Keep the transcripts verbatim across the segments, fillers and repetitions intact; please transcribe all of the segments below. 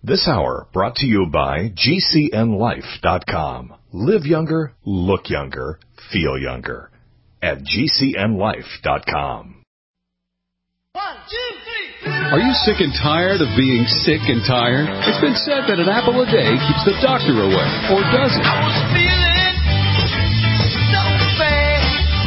This hour brought to you by G C N life dot com. Live younger, look younger, feel younger at G C N life dot com. One, two, three. Are you sick and tired of being sick and tired? It's been said that an apple a day keeps the doctor away, or does it? I was feeling so bad.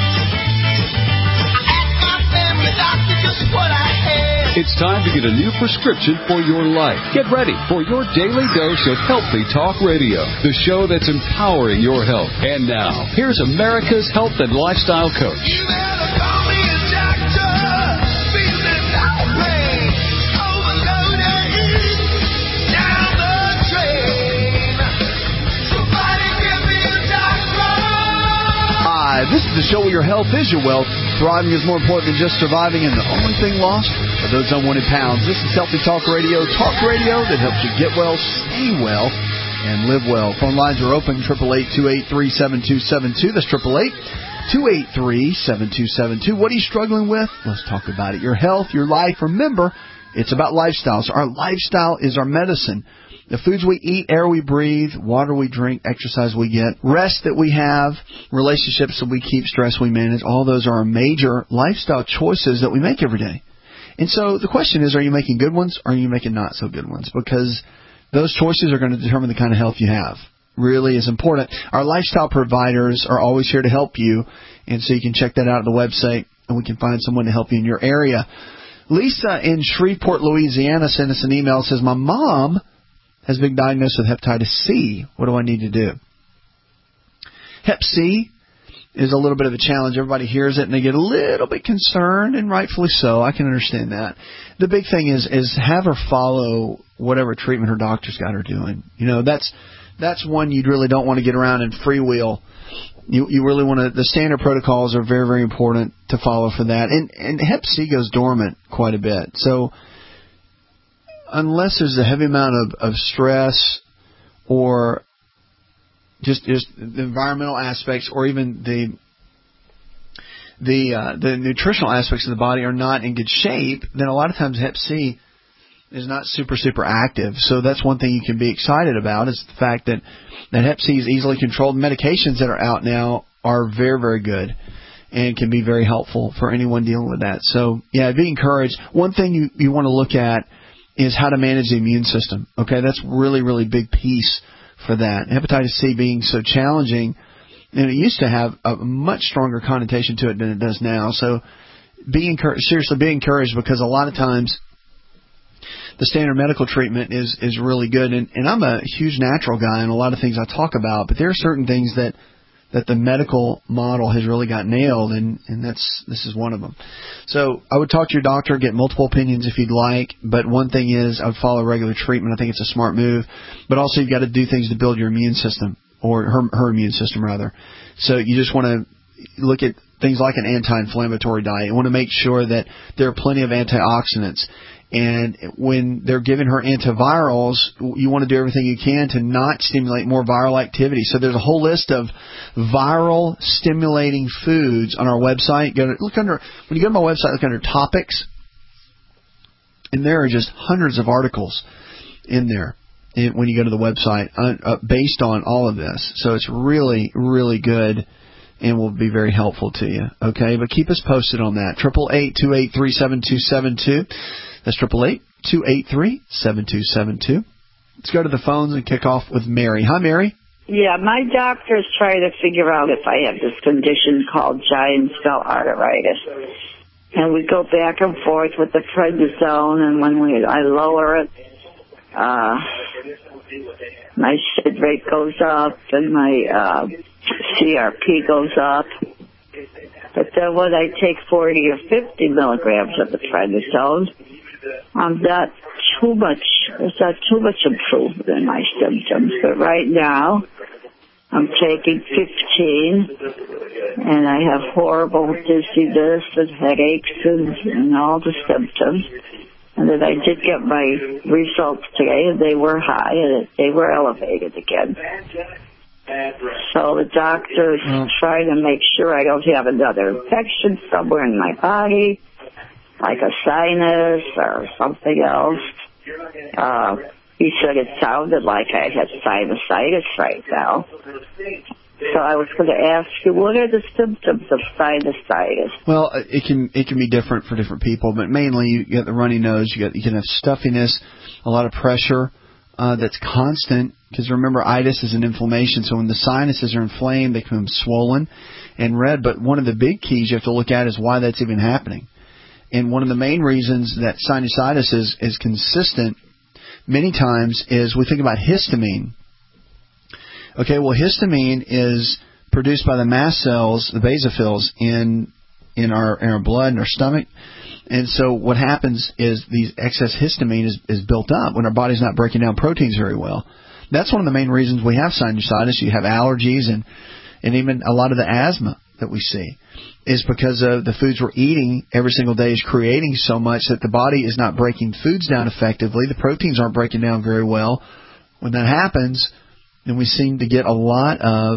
I asked my family doctor just what I had. It's time to get a new prescription for your life. Get ready for your daily dose of Healthy Talk Radio, the show that's empowering your health. And now, here's America's health and lifestyle coach. You better call me a doctor. Feeling that way. Overloaded. Down the drain. Somebody give me a doctor. Hi, this is the show where your health is your wealth. Thriving is more important than just surviving, and the only thing lost are those unwanted pounds. This is Healthy Talk Radio, talk radio that helps you get well, stay well, and live well. Phone lines are open, eight eight eight, two eight three, seven two seven two. That's eight eight eight, two eight three, seven two seven two. What are you struggling with? Let's talk about it. Your health, your life. Remember, it's about lifestyle. So our lifestyle is our medicine. The foods we eat, air we breathe, water we drink, exercise we get, rest that we have, relationships that we keep, stress we manage, all those are our major lifestyle choices that we make every day. And so the question is, are you making good ones or are you making not so good ones? Because those choices are going to determine the kind of health you have. Really is important. Our lifestyle providers are always here to help you, and so you can check that out at the website, and we can find someone to help you in your area. Lisa in Shreveport, Louisiana sent us an email that says, my mom has been diagnosed with hepatitis C. What do I need to do? Hep C is a little bit of a challenge. Everybody hears it and they get a little bit concerned, and rightfully so. I can understand that. The big thing is is have her follow whatever treatment her doctor's got her doing. You know, that's that's one you really don't want to get around and freewheel. You you really want to. The standard protocols are very, very important to follow for that. And and Hep C goes dormant quite a bit. So unless there's a heavy amount of, of stress or just just the environmental aspects or even the the uh, the nutritional aspects of the body are not in good shape, then a lot of times Hep C is not super, super active. So that's one thing you can be excited about is the fact that, that Hep C is easily controlled. Medications that are out now are very, very good and can be very helpful for anyone dealing with that. So, yeah, be encouraged. One thing you, you want to look at is how to manage the immune system. Okay, that's really, really big piece for that. Hepatitis C being so challenging, and it used to have a much stronger connotation to it than it does now. So be encouraged, seriously be encouraged, because a lot of times the standard medical treatment is, is really good. And, and I'm a huge natural guy, and a lot of things I talk about, but there are certain things that that the medical model has really got nailed, and, and that's this is one of them. So I would talk to your doctor, get multiple opinions if you'd like, but one thing is I would follow regular treatment. I think it's a smart move. But also you've got to do things to build your immune system, or her, her immune system, rather. So you just want to look at things like an anti-inflammatory diet. You want to make sure that there are plenty of antioxidants. And when they're giving her antivirals, you want to do everything you can to not stimulate more viral activity. So there's a whole list of viral stimulating foods on our website. Go to, look under when you go to my website, look under topics, and there are just hundreds of articles in there when you go to the website uh, based on all of this. So it's really, really good and will be very helpful to you. Okay, but keep us posted on that. Triple eight two eight three seven two seven two. That's triple eight two eight three seven two seven two. Let's go to the phones and kick off with Mary. Hi, Mary. Yeah, my doctor's trying to figure out if I have this condition called giant cell arteritis. And we go back and forth with the prednisone, and when we I lower it, uh, my S I D rate goes up, and my uh, C R P goes up. But then when I take forty or fifty milligrams of the prednisone, I'm not too much, it's not too much improvement in my symptoms. But right now, I'm taking fifteen, and I have horrible dizziness and headaches and, and all the symptoms. And then I did get my results today, and they were high, and they were elevated again. So the doctor's mm. trying to make sure I don't have another infection somewhere in my body, like a sinus or something else. Uh, he said it sounded like I had sinusitis right now. So I was going to ask you, what are the symptoms of sinusitis? Well, it can it can be different for different people, but mainly you get the runny nose, you get you can have stuffiness, a lot of pressure uh, that's constant. Because remember, itis is an inflammation, so when the sinuses are inflamed, they become swollen and red. But one of the big keys you have to look at is why that's even happening. And one of the main reasons that sinusitis is, is consistent many times is we think about histamine. Okay, well, histamine is produced by the mast cells, the basophils, in in our in our blood and our stomach. And so what happens is these excess histamine is, is built up when our body's not breaking down proteins very well. That's one of the main reasons we have sinusitis. You have allergies and, and even a lot of the asthma that we see is because of the foods we're eating every single day is creating so much that the body is not breaking foods down effectively. The proteins aren't breaking down very well. When that happens, then we seem to get a lot of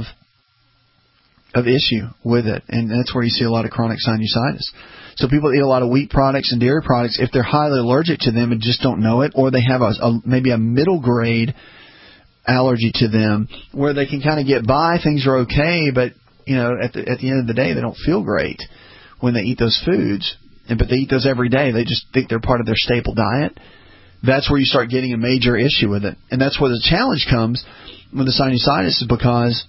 of issue with it, and that's where you see a lot of chronic sinusitis. So people eat a lot of wheat products and dairy products, if they're highly allergic to them and just don't know it, or they have a, a maybe a middle grade allergy to them where they can kind of get by, things are okay, but you know at the at the end of the day they don't feel great when they eat those foods, and but they eat those every day. They just think they're part of their staple diet. That's where you start getting a major issue with it, and that's where the challenge comes with the sinusitis, is because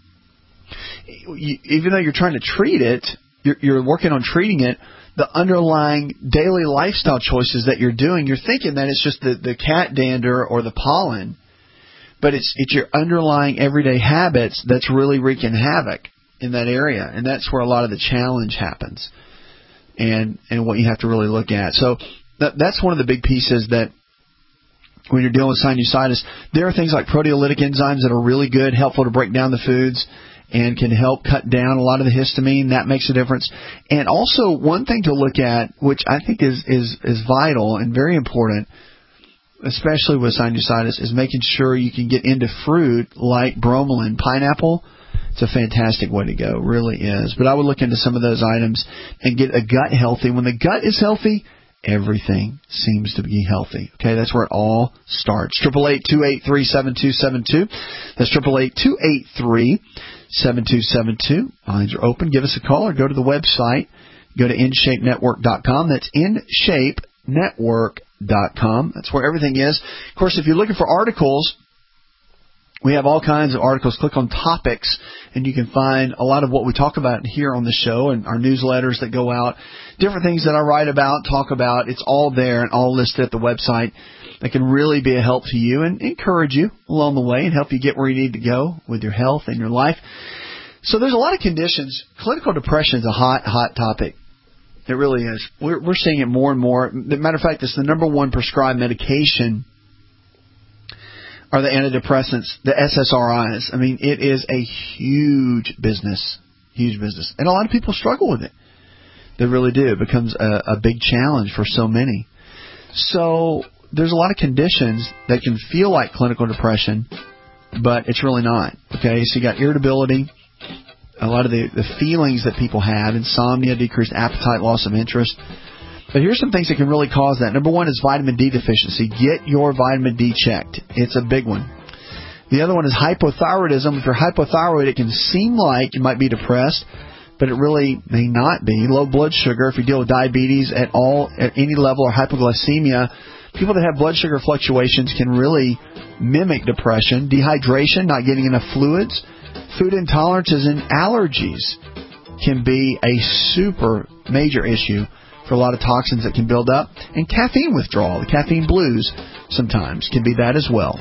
you, even though you're trying to treat it, you're, you're working on treating it, the underlying daily lifestyle choices that you're doing, you're thinking that it's just the, the cat dander or the pollen, but it's it's your underlying everyday habits that's really wreaking havoc in that area, and that's where a lot of the challenge happens, and and what you have to really look at. So that, that's one of the big pieces that when you're dealing with sinusitis, there are things like proteolytic enzymes that are really good, helpful to break down the foods and can help cut down a lot of the histamine. That makes a difference. And also one thing to look at, which I think is, is, is vital and very important, especially with sinusitis, is making sure you can get into fruit like bromelain. Pineapple, it's a fantastic way to go, really is. But I would look into some of those items and get a gut healthy. When the gut is healthy, everything seems to be healthy. Okay, that's where it all starts. Triple eight two eight three seven two seven two. That's triple eight two eight three seven two seven two. Lines are open. Give us a call or go to the website. Go to in shape network dot com. That's in shape network dot com. That's where everything is. Of course, if you're looking for articles, we have all kinds of articles. Click on topics, and you can find a lot of what we talk about here on the show and our newsletters that go out, different things that I write about, talk about. It's all there and all listed at the website. That can really be a help to you and encourage you along the way and help you get where you need to go with your health and your life. So there's a lot of conditions. Clinical depression is a hot, hot topic. It really is. We're, we're seeing it more and more. As a matter of fact, it's the number one prescribed medication are the antidepressants, the S S R Is. I mean, it is a huge business, huge business. And a lot of people struggle with it. They really do. It becomes a, a big challenge for so many. So there's a lot of conditions that can feel like clinical depression, but it's really not. Okay, so you got irritability, a lot of the, the feelings that people have, insomnia, decreased appetite, loss of interest. But here's some things that can really cause that. Number one is vitamin D deficiency. Get your vitamin D checked. It's a big one. The other one is hypothyroidism. If you're hypothyroid, it can seem like you might be depressed, but it really may not be. Low blood sugar, if you deal with diabetes at all, at any level, or hypoglycemia, people that have blood sugar fluctuations can really mimic depression. Dehydration, not getting enough fluids. Food intolerances and allergies can be a super major issue for a lot of toxins that can build up. And caffeine withdrawal, the caffeine blues sometimes can be that as well.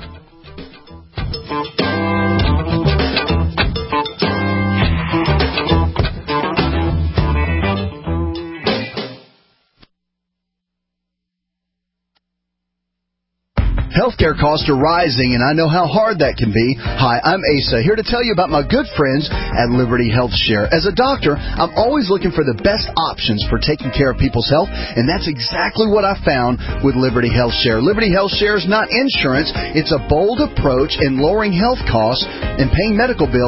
Healthcare costs are rising, and I know how hard that can be. Hi, I'm Asa, here to tell you about my good friends at Liberty Health Share. As a doctor, I'm always looking for the best options for taking care of people's health, and that's exactly what I found with Liberty Health Share. Liberty Health Share is not insurance. It's a bold approach in lowering health costs and paying medical bills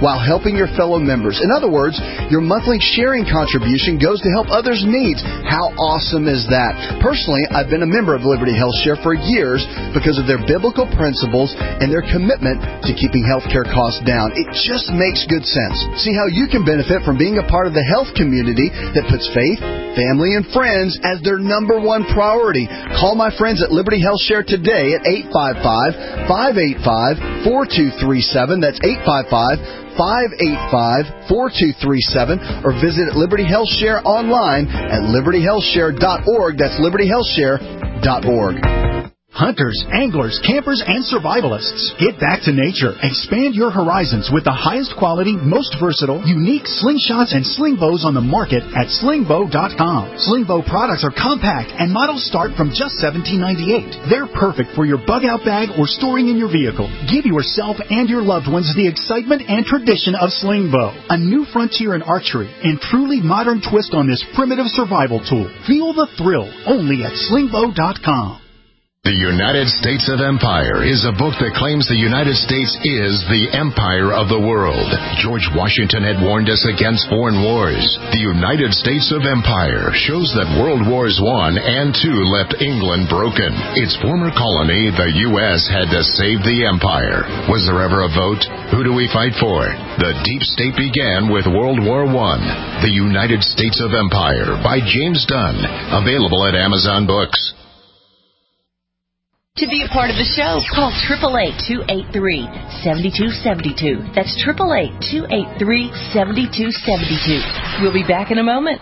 while helping your fellow members. In other words, your monthly sharing contribution goes to help others' needs. How awesome is that? Personally, I've been a member of Liberty Health Share for years because of their biblical principles and their commitment to keeping healthcare costs down. It just makes good sense. See how you can benefit from being a part of the health community that puts faith, family, and friends as their number one priority. Call my friends at Liberty Health Share today at eight five five, five eight five, four two three seven. That's eight five five, five eight five, four two three seven. Or visit Liberty Health Share online at liberty health share dot org. That's liberty health share dot org. Hunters, anglers, campers, and survivalists. Get back to nature. Expand your horizons with the highest quality, most versatile, unique slingshots and sling bows on the market at sling bow dot com. Sling bow products are compact and models start from just seventeen ninety-eight. They're perfect for your bug-out bag or storing in your vehicle. Give yourself and your loved ones the excitement and tradition of sling bow. A new frontier in archery and truly modern twist on this primitive survival tool. Feel the thrill only at sling bow dot com. The United States of Empire is a book that claims the United States is the empire of the world. George Washington had warned us against foreign wars. The United States of Empire shows that World Wars One and Two left England broken. Its former colony, the U S, had to save the empire. Was there ever a vote? Who do we fight for? The deep state began with World War One. The United States of Empire by James Dunn. Available at Amazon Books. To be a part of the show, call eight eight eight, two eight three, seven two seven two. That's eight eight eight, two eight three, seven two seven two. We'll be back in a moment.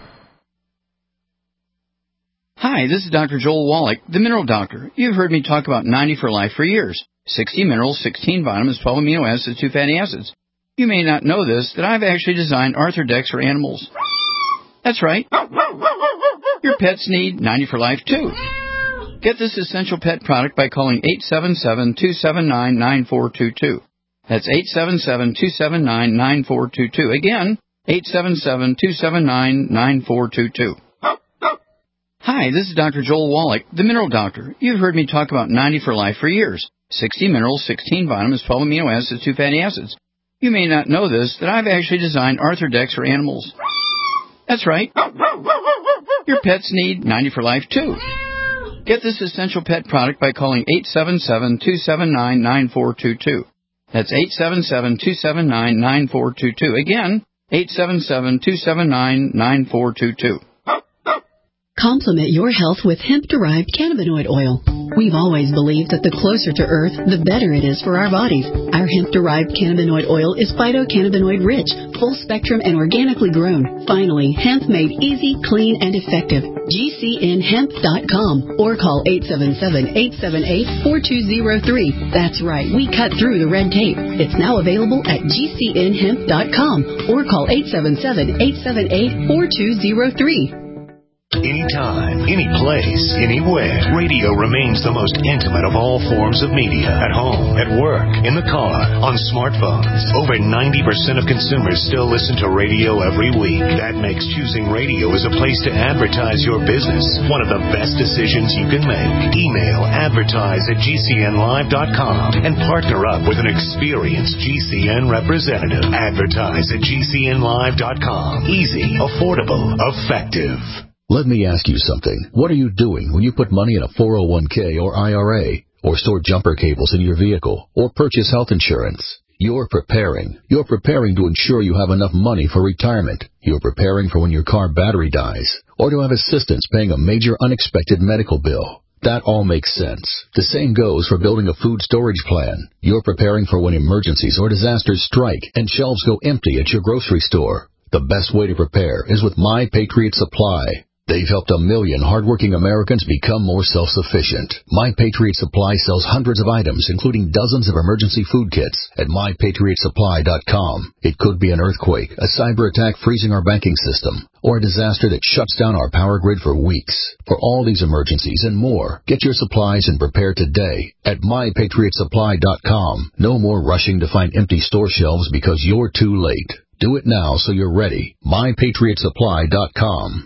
Hi, this is Doctor Joel Wallach, the Mineral Doctor. You've heard me talk about ninety for Life for years. sixty minerals, sixteen vitamins, twelve amino acids, two fatty acids. You may not know this, that I've actually designed Arthrodex for animals. That's right. Your pets need ninety for Life, too. Get this essential pet product by calling eight seven seven, two seven nine, nine four two two. That's eight seven seven, two seven nine, nine four two two. Again, eight seven seven, two seven nine, nine four two two. Hi, this is Doctor Joel Wallach, the Mineral Doctor. You've heard me talk about ninety for Life for years. sixty minerals, sixteen vitamins, twelve amino acids, two fatty acids. You may not know this, that I've actually designed Arthrodex for animals. That's right. Your pets need ninety for Life, too. Get this essential pet product by calling eight seven seven, two seven nine, nine four two two. That's eight seven seven, two seven nine, nine four two two. Again, eight seven seven, two seven nine, nine four two two. Complement your health with hemp-derived cannabinoid oil. We've always believed that the closer to Earth, the better it is for our bodies. Our hemp-derived cannabinoid oil is phytocannabinoid-rich, full-spectrum, and organically grown. Finally, hemp made easy, clean, and effective. G C N hemp dot com or call eight seven seven, eight seven eight, four two zero three. That's right, we cut through the red tape. It's now available at G C N hemp dot com or call eight seven seven, eight seven eight, four two zero three. Anytime, any place, anywhere, radio remains the most intimate of all forms of media. At home, at work, in the car, on smartphones. Over ninety percent of consumers still listen to radio every week. That makes choosing radio as a place to advertise your business one of the best decisions you can make. Email advertise at G C N live dot com and partner up with an experienced G C N representative. Advertise at G C N live dot com. Easy, affordable, effective. Let me ask you something. What are you doing when you put money in a four oh one k or I R A, or store jumper cables in your vehicle, or purchase health insurance? You're preparing. You're preparing to ensure you have enough money for retirement. You're preparing for when your car battery dies, or to have assistance paying a major unexpected medical bill. That all makes sense. The same goes for building a food storage plan. You're preparing for when emergencies or disasters strike and shelves go empty at your grocery store. The best way to prepare is with My Patriot Supply. They've helped a million hardworking Americans become more self-sufficient. My Patriot Supply sells hundreds of items, including dozens of emergency food kits, at my patriot supply dot com. It could be an earthquake, a cyber attack freezing our banking system, or a disaster that shuts down our power grid for weeks. For all these emergencies and more, get your supplies and prepare today at my patriot supply dot com. No more rushing to find empty store shelves because you're too late. Do it now so you're ready. my patriot supply dot com.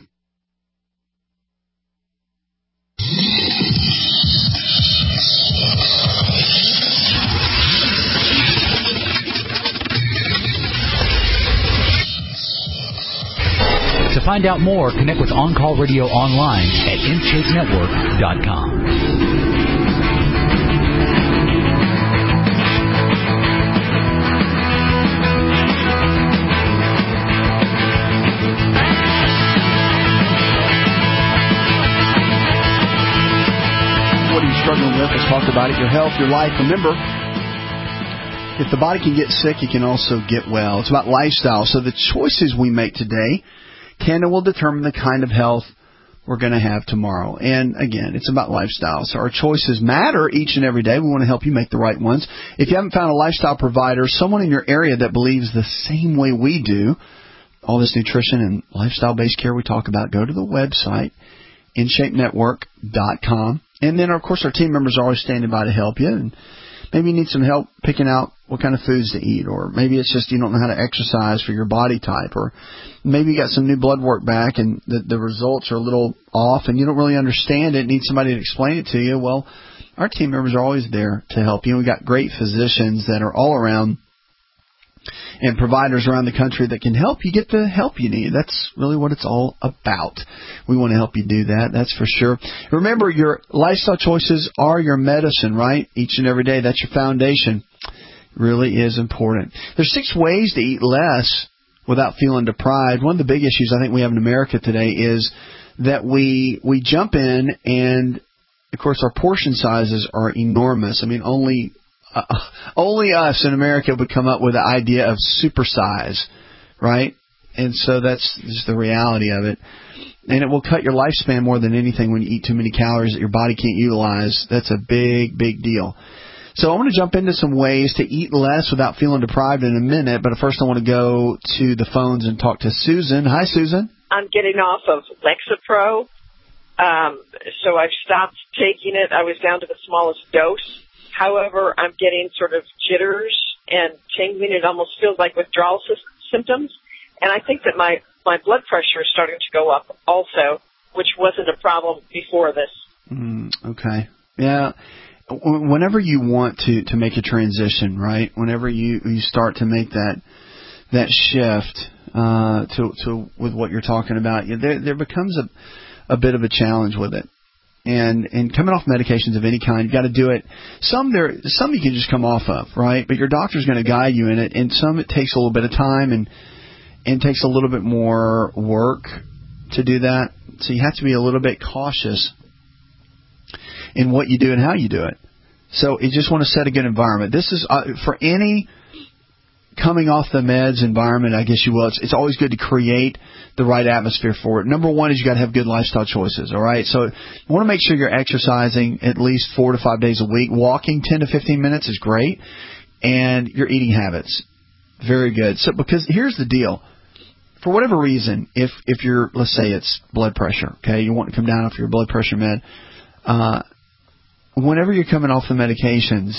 To find out more, connect with On Call Radio online at in shape network dot com. Struggling with, let's talk about it. Your health, your life. Remember, if the body can get sick, it can also get well. It's about lifestyle. So the choices we make today can and will determine the kind of health we're going to have tomorrow. And again, it's about lifestyle. So our choices matter each and every day. We want to help you make the right ones. If you haven't found a lifestyle provider, someone in your area that believes the same way we do, all this nutrition and lifestyle-based care we talk about, go to the website, in shape network dot com. And then, of course, our team members are always standing by to help you. And maybe you need some help picking out what kind of foods to eat. Or maybe it's just you don't know how to exercise for your body type. Or maybe you got some new blood work back and the, the results are a little off and you don't really understand it, need somebody to explain it to you. Well, our team members are always there to help you. We've got great physicians that are all around and providers around the country that can help you get the help you need. That's really what it's all about. We want to help you do that, that's for sure. Remember, your lifestyle choices are your medicine, right? Each and every day, that's your foundation. It really is important. There's six ways to eat less without feeling deprived. One of the big issues I think we have in America today is that we we jump in and, of course, our portion sizes are enormous. I mean, only... Uh, only us in America would come up with the idea of supersize, right? And so that's just the reality of it. And it will cut your lifespan more than anything when you eat too many calories that your body can't utilize. That's a big, big deal. So I'm going to jump into some ways to eat less without feeling deprived in a minute. But first I want to go to the phones and talk to Susan. Hi, Susan. I'm getting off of Lexapro. Um, so I've stopped taking it. I was down to the smallest dose. However, I'm getting sort of jitters and tingling. It almost feels like withdrawal sy- symptoms. And I think that my, my blood pressure is starting to go up also, which wasn't a problem before this. Mm, okay. Yeah. Whenever you want to, to make a transition, right, whenever you, you start to make that that shift uh, to, to with what you're talking about, there, there becomes a, a bit of a challenge with it. And and coming off medications of any kind, you've got to do it. Some there, some you can just come off of, right? But your doctor's going to guide you in it. And some it takes a little bit of time and and takes a little bit more work to do that. So you have to be a little bit cautious in what you do and how you do it. So you just want to set a good environment. This is uh, for any coming off the meds environment, I guess you will. It's, it's always good to create the right atmosphere for it. Number one is you got to have good lifestyle choices, all right? So you want to make sure you're exercising at least four to five days a week. Walking ten to fifteen minutes is great. And your eating habits, very good. So because here's the deal. For whatever reason, if, if you're, let's say it's blood pressure, okay, you want to come down off your blood pressure med, uh, whenever you're coming off the medications,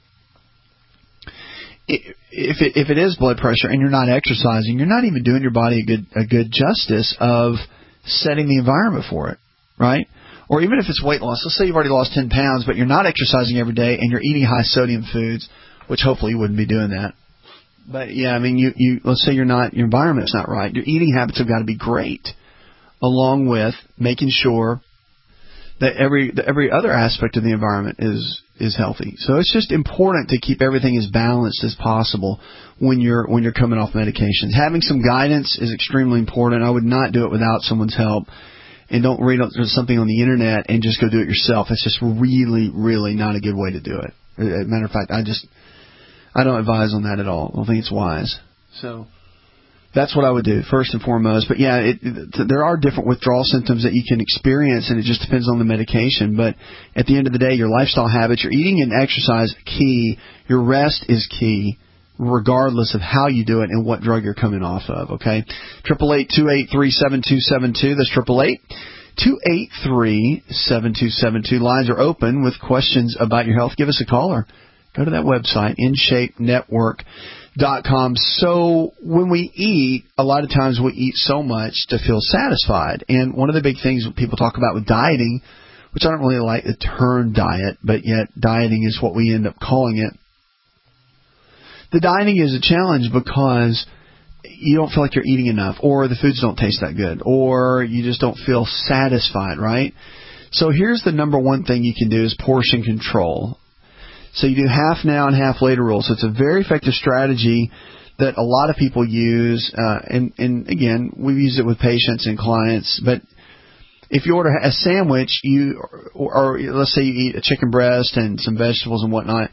if it, if it is blood pressure and you're not exercising, you're not even doing your body a good a good justice of setting the environment for it, right? Or even if it's weight loss, let's say you've already lost ten pounds, but you're not exercising every day and you're eating high sodium foods, which hopefully you wouldn't be doing that. But yeah, I mean, you, you let's say you're not, your environment's not right. Your eating habits have got to be great, along with making sure that every that every other aspect of the environment is is healthy. So it's just important to keep everything as balanced as possible when you're when you're coming off medications. Having some guidance is extremely important. I would not do it without someone's help. And don't read something on the internet and just go do it yourself. It's just really, really not a good way to do it. As a matter of fact, I just I don't advise on that at all. I don't think it's wise. So that's what I would do, first and foremost. But, yeah, it, it, there are different withdrawal symptoms that you can experience, and it just depends on the medication. But at the end of the day, your lifestyle habits, your eating and exercise, key. Your rest is key, regardless of how you do it and what drug you're coming off of, okay? eight eight eight, two eight three, seven two seven two. That's eight eight eight, two eight three, seven two seven two. Lines are open with questions about your health. Give us a call or go to that website, in shape network dot com. So when we eat, a lot of times we eat so much to feel satisfied. And one of the big things people talk about with dieting, which I don't really like the term diet, but yet dieting is what we end up calling it. The dieting is a challenge because you don't feel like you're eating enough, or the foods don't taste that good, or you just don't feel satisfied, right? So here's the number one thing you can do is portion control. So you do half now and half later rule. So it's a very effective strategy that a lot of people use. Uh, and, and again, we've used it with patients and clients. But if you order a sandwich, you or, or let's say you eat a chicken breast and some vegetables and whatnot,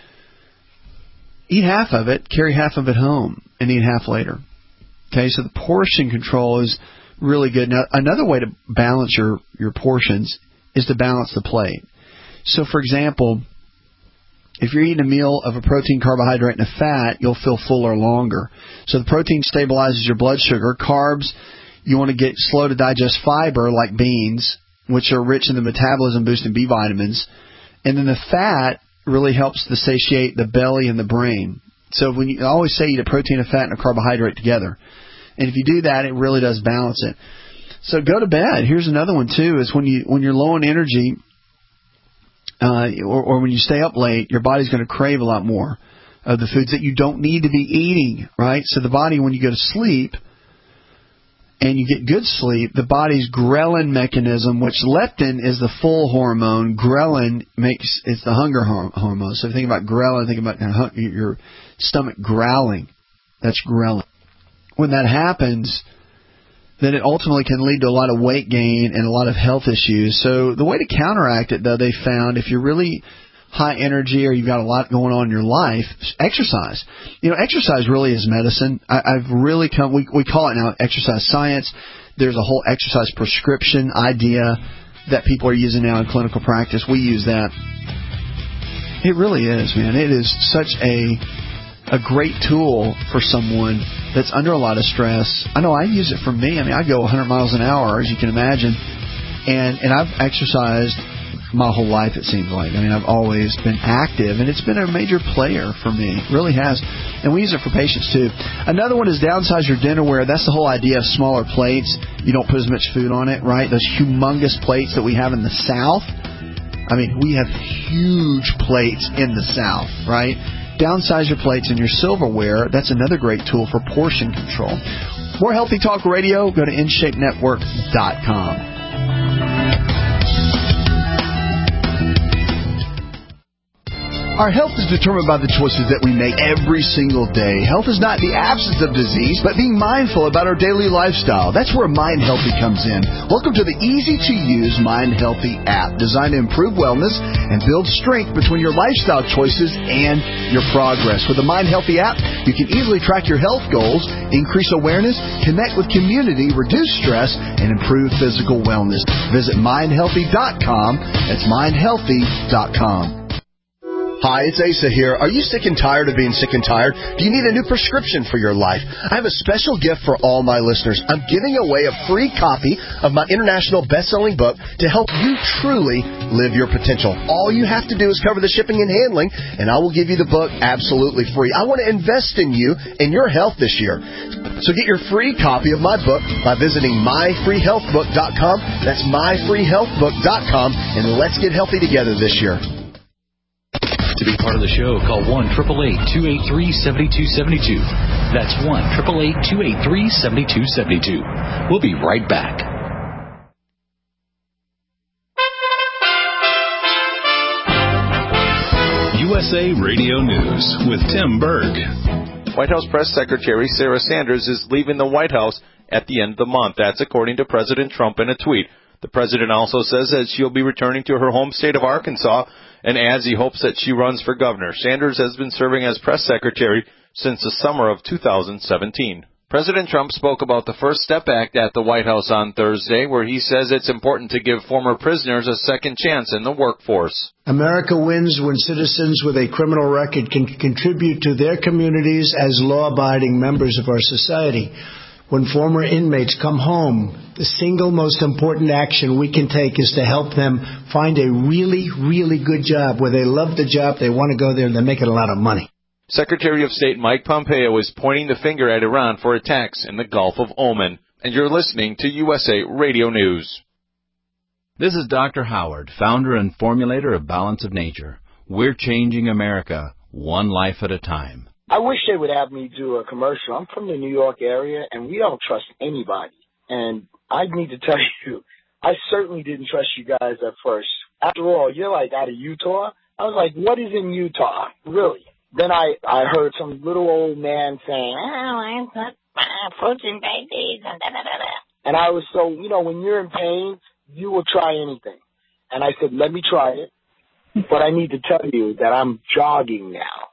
eat half of it, carry half of it home, and eat half later. Okay, so the portion control is really good. Now, another way to balance your, your portions is to balance the plate. So, for example, if you're eating a meal of a protein, carbohydrate, and a fat, you'll feel fuller longer. So the protein stabilizes your blood sugar. Carbs, you want to get slow to digest fiber like beans, which are rich in the metabolism-boosting B vitamins. And then the fat really helps to satiate the belly and the brain. So when you I always say eat a protein, a fat, and a carbohydrate together. And if you do that, it really does balance it. So go to bed. Here's another one, too, is when, you, when you're low on energy, Uh, or, or when you stay up late, your body's going to crave a lot more of the foods that you don't need to be eating, right? So the body, when you go to sleep and you get good sleep, the body's ghrelin mechanism, which leptin is the full hormone, ghrelin makes it's the hunger hormone. So if you think about ghrelin, think about your stomach growling. That's ghrelin. When that happens, then it ultimately can lead to a lot of weight gain and a lot of health issues. So the way to counteract it, though, they found if you're really high energy or you've got a lot going on in your life, exercise. You know, exercise really is medicine. I, I've really come, we, we call it now exercise science. There's a whole exercise prescription idea that people are using now in clinical practice. We use that. It really is, man. It is such a a great tool for someone that's under a lot of stress. I know I use it for me. I mean, I go one hundred miles an hour, as you can imagine, and and I've exercised my whole life, it seems like. I mean, I've always been active, and it's been a major player for me. It really has. And we use it for patients, too. Another one is downsize your dinnerware. That's the whole idea of smaller plates. You don't put as much food on it, right? Those humongous plates that we have in the South. I mean, we have huge plates in the South, right? Downsize your plates and your silverware. That's another great tool for portion control. More Healthy Talk Radio. Go to in shape network dot com. Our health is determined by the choices that we make every single day. Health is not the absence of disease, but being mindful about our daily lifestyle. That's where Mind Healthy comes in. Welcome to the easy-to-use Mind Healthy app, designed to improve wellness and build strength between your lifestyle choices and your progress. With the Mind Healthy app, you can easily track your health goals, increase awareness, connect with community, reduce stress, and improve physical wellness. Visit mind healthy dot com. That's mind healthy dot com. Hi, it's Asa here. Are you sick and tired of being sick and tired? Do you need a new prescription for your life? I have a special gift for all my listeners. I'm giving away a free copy of my international best-selling book to help you truly live your potential. All you have to do is cover the shipping and handling, and I will give you the book absolutely free. I want to invest in you and your health this year. So get your free copy of my book by visiting my free health book dot com. That's my free health book dot com, and let's get healthy together this year. To be part of the show, call one eight eight eight, two eight three, seven two seven two. That's one eight eight eight, two eight three, seven two seven two. We'll be right back. U S A Radio News with Tim Berg. White House Press Secretary Sarah Sanders is leaving the White House at the end of the month. That's according to President Trump in a tweet. The president also says that she'll be returning to her home state of Arkansas and adds he hopes that she runs for governor. Sanders has been serving as press secretary since the summer of two thousand seventeen. President Trump spoke about the First Step Act at the White House on Thursday, where he says it's important to give former prisoners a second chance in the workforce. America wins when citizens with a criminal record can contribute to their communities as law-abiding members of our society. When former inmates come home, the single most important action we can take is to help them find a really, really good job where they love the job, they want to go there, and they're making a lot of money. Secretary of State Mike Pompeo is pointing the finger at Iran for attacks in the Gulf of Oman. And you're listening to U S A Radio News. This is Doctor Howard, founder and formulator of Balance of Nature. We're changing America one life at a time. I wish they would have me do a commercial. I'm from the New York area, and we don't trust anybody. And I need to tell you, I certainly didn't trust you guys at first. After all, you're like out of Utah. I was like, what is in Utah? Really? Then I, I heard some little old man saying, oh, I'm not fruits and babies, and da da da da. And I was so, you know, when you're in pain, you will try anything. And I said, let me try it. But I need to tell you that I'm jogging now.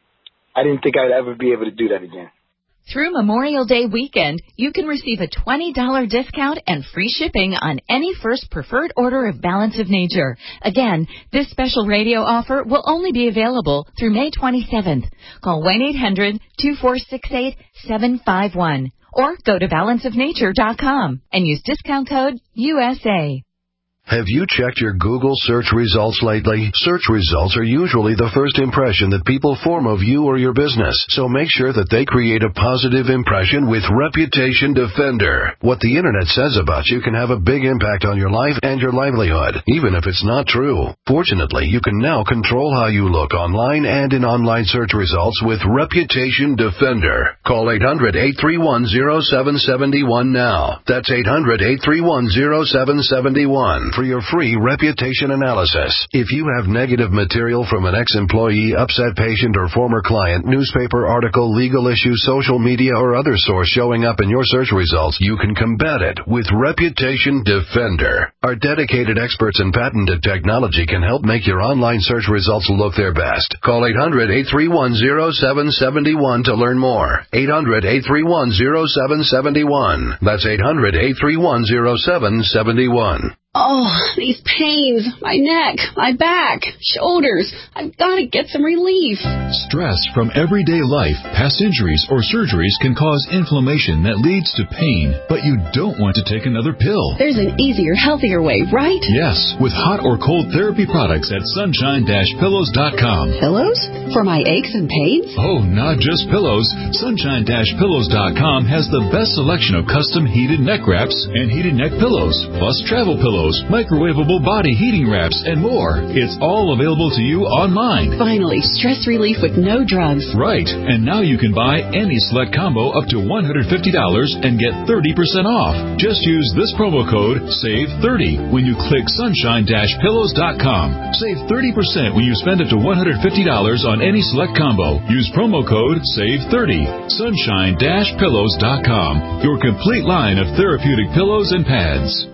I didn't think I'd ever be able to do that again. Through Memorial Day weekend, you can receive a twenty dollars discount and free shipping on any first preferred order of Balance of Nature. Again, this special radio offer will only be available through May twenty-seventh. Call one eight hundred two four six eight seven five one or go to balance of nature dot com and use discount code U S A. Have you checked your Google search results lately? Search results are usually the first impression that people form of you or your business, so make sure that they create a positive impression with Reputation Defender. What the Internet says about you can have a big impact on your life and your livelihood, even if it's not true. Fortunately, you can now control how you look online and in online search results with Reputation Defender. Call eight hundred eight three one oh seven seven one now. That's eight hundred eight three one oh seven seven one. For your free reputation analysis. If you have negative material from an ex-employee, upset patient, or former client, newspaper article, legal issue, social media, or other source showing up in your search results, you can combat it with Reputation Defender. Our dedicated experts in patented technology can help make your online search results look their best. Call eight hundred eight three one oh seven seven one to learn more. eight hundred eight three one oh seven seven one. That's eight hundred eight three one oh seven seven one. Oh, these pains, my neck, my back, shoulders. I've got to get some relief. Stress from everyday life, past injuries, or surgeries can cause inflammation that leads to pain, but you don't want to take another pill. There's an easier, healthier way, right? Yes, with hot or cold therapy products at sunshine dash pillows dot com. Pillows? For my aches and pains? Oh, not just pillows. sunshine dash pillows dot com has the best selection of custom heated neck wraps and heated neck pillows, plus travel pillows, microwavable body heating wraps, and more. It's all available to you online. Finally, stress relief with no drugs. Right, and now you can buy any select combo up to one hundred fifty dollars and get thirty percent off. Just use this promo code save thirty when you click sunshine dash pillows dot com. Save thirty percent when you spend up to one hundred fifty dollars on any select combo. Use promo code save thirty. sunshine dash pillows dot com. Your complete line of therapeutic pillows and pads.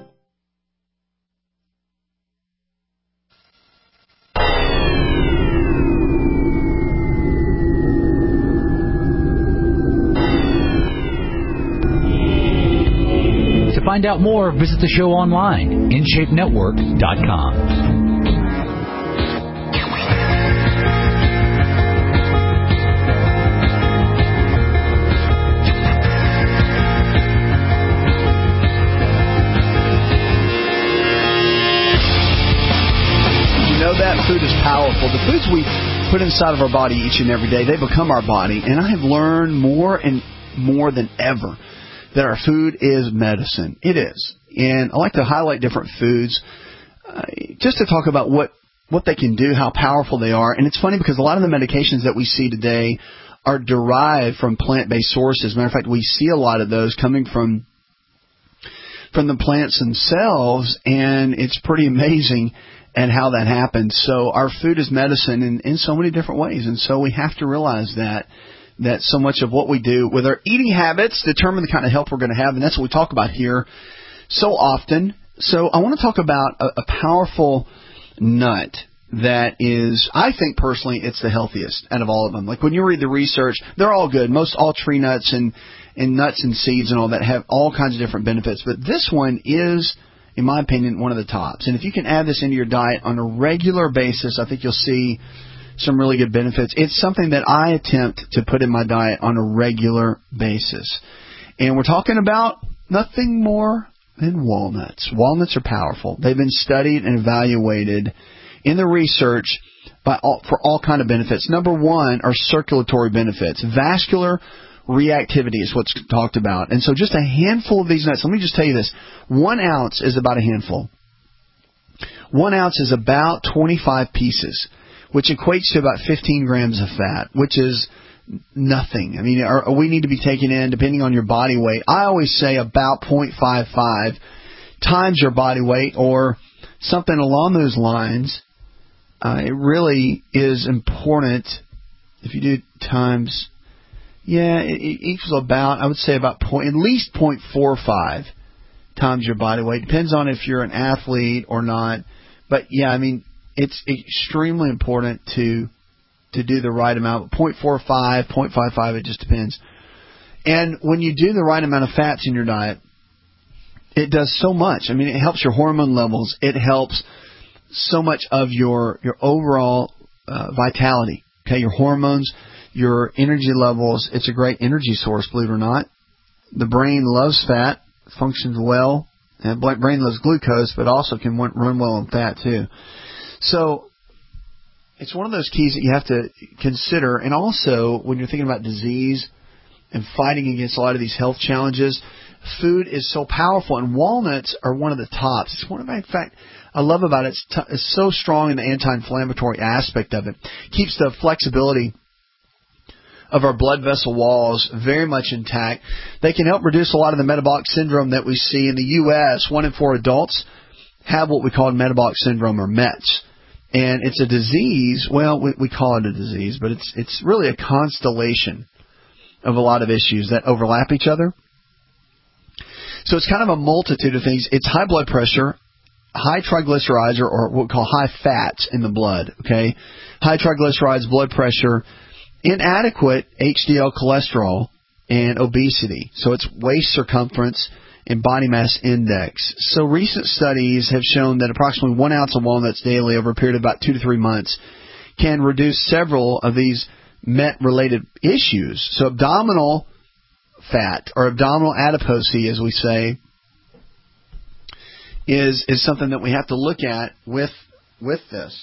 To find out more, visit the show online, in shape network dot com. You know that food is powerful. The foods we put inside of our body each and every day, they become our body. And I have learned more and more than ever that our food is medicine. It is. And I like to highlight different foods uh, just to talk about what, what they can do, how powerful they are. And it's funny because a lot of the medications that we see today are derived from plant-based sources. Matter of fact, we see a lot of those coming from from the plants themselves, and it's pretty amazing at how that happens. So our food is medicine in, in so many different ways, and so we have to realize that. that so much of what we do with our eating habits determine the kind of health we're going to have, and that's what we talk about here so often. So I want to talk about a, a powerful nut that is, I think personally, it's the healthiest out of all of them. Like when you read the research, they're all good. Most all tree nuts and, and nuts and seeds and all that have all kinds of different benefits, but this one is, in my opinion, one of the tops. And if you can add this into your diet on a regular basis, I think you'll see some really good benefits. It's something that I attempt to put in my diet on a regular basis. And we're talking about nothing more than walnuts. Walnuts are powerful. They've been studied and evaluated in the research by all, for all kind of benefits. Number one are circulatory benefits. Vascular reactivity is what's talked about. And so just a handful of these nuts. Let me just tell you this. One ounce is about a handful. One ounce is about twenty-five pieces, which equates to about fifteen grams of fat, which is nothing. I mean, are, we need to be taking in, depending on your body weight, I always say about zero point five five times your body weight or something along those lines. Uh, it really is important. If you do times, yeah, it, it equals about, I would say about point, at least zero point four five times your body weight. Depends on if you're an athlete or not. But yeah, I mean, it's extremely important to to do the right amount. zero point four five, zero point five five, it just depends. And when you do the right amount of fats in your diet, it does so much. I mean, it helps your hormone levels. It helps so much of your, your overall uh, vitality. Okay, your hormones, your energy levels. It's a great energy source, believe it or not. The brain loves fat, functions well. And the brain loves glucose, but also can run well on fat too. So it's one of those keys that you have to consider. And also, when you're thinking about disease and fighting against a lot of these health challenges, food is so powerful. And walnuts are one of the tops. It's one of my, in fact, I love about it. It's, t- it's so strong in the anti-inflammatory aspect of it. Keeps the flexibility of our blood vessel walls very much intact. They can help reduce a lot of the metabolic syndrome that we see in the U S One in four adults have what we call metabolic syndrome, or M E T S. And it's a disease, well, we, we call it a disease, but it's it's really a constellation of a lot of issues that overlap each other. So it's kind of a multitude of things. It's high blood pressure, high triglycerides, or, or what we call high fats in the blood, okay? High triglycerides, blood pressure, inadequate H D L cholesterol, and obesity. So it's waist circumference and body mass index. So recent studies have shown that approximately one ounce of walnuts daily over a period of about two to three months can reduce several of these M E T-related issues. So abdominal fat, or abdominal adiposity, as we say, is is something that we have to look at with with this.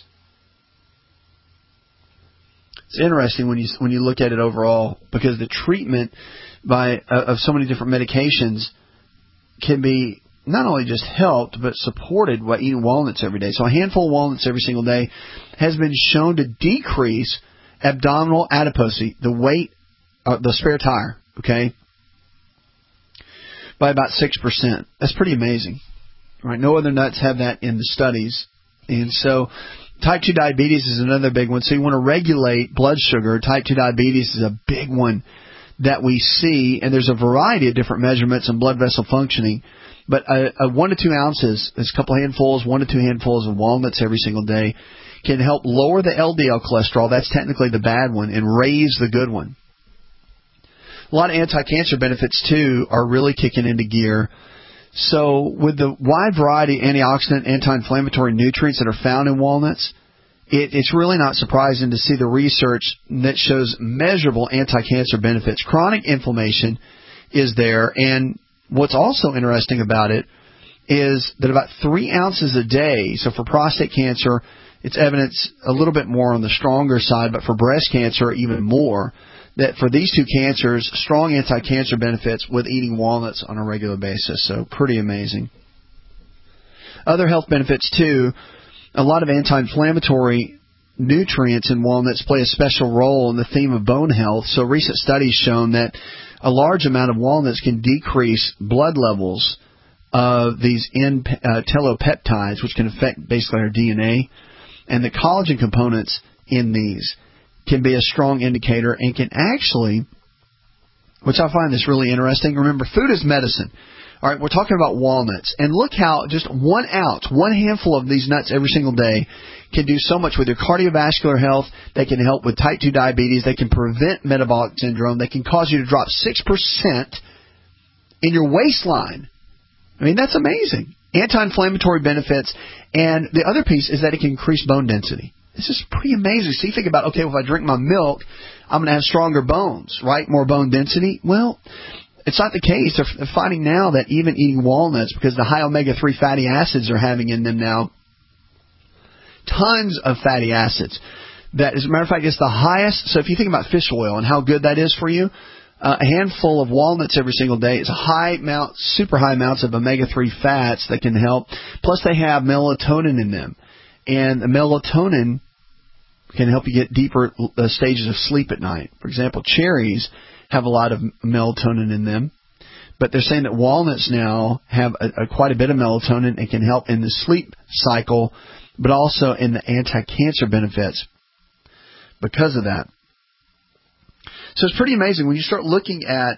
It's interesting when you when you look at it overall, because the treatment by uh, of so many different medications can be not only just helped but supported by eating walnuts every day. So a handful of walnuts every single day has been shown to decrease abdominal adiposity, the weight, uh, the spare tire, okay, by about six percent. That's pretty amazing. All right, no other nuts have that in the studies, and so type two diabetes is another big one. So you want to regulate blood sugar. Type two diabetes is a big one that we see, and there's a variety of different measurements in blood vessel functioning. But a, a one to two ounces, there's a couple handfuls, one to two handfuls of walnuts every single day can help lower the L D L cholesterol. That's technically the bad one, and raise the good one. A lot of anti-cancer benefits, too, are really kicking into gear. So with the wide variety of antioxidant, anti-inflammatory nutrients that are found in walnuts, it, it's really not surprising to see the research that shows measurable anti-cancer benefits. Chronic inflammation is there, and what's also interesting about it is that about three ounces a day, so for prostate cancer, it's evidence a little bit more on the stronger side, but for breast cancer, even more, that for these two cancers, strong anti-cancer benefits with eating walnuts on a regular basis. So pretty amazing. Other health benefits, too. A lot of anti-inflammatory nutrients in walnuts play a special role in the theme of bone health. So recent studies shown that a large amount of walnuts can decrease blood levels of these N-telopeptides, which can affect basically our D N A. And the collagen components in these can be a strong indicator and can actually, which I find this really interesting. Remember, food is medicine. All right, we're talking about walnuts. And look how just one ounce, one handful of these nuts every single day can do so much with your cardiovascular health. They can help with type two diabetes. They can prevent metabolic syndrome. They can cause you to drop six percent in your waistline. I mean, that's amazing. Anti-inflammatory benefits. And the other piece is that it can increase bone density. This is pretty amazing. So you think about, okay, well, if I drink my milk, I'm going to have stronger bones, right? More bone density. Well, it's not the case. They're, they're finding now that even eating walnuts, because the high omega three fatty acids are having in them now tons of fatty acids. That, as a matter of fact, it's the highest. So if you think about fish oil and how good that is for you, uh, a handful of walnuts every single day is a high amount, super high amounts of omega three fats that can help. Plus, they have melatonin in them. And the melatonin can help you get deeper uh, stages of sleep at night. For example, cherries have a lot of melatonin in them, but they're saying that walnuts now have a, a, quite a bit of melatonin and can help in the sleep cycle, but also in the anti-cancer benefits because of that. So it's pretty amazing when you start looking at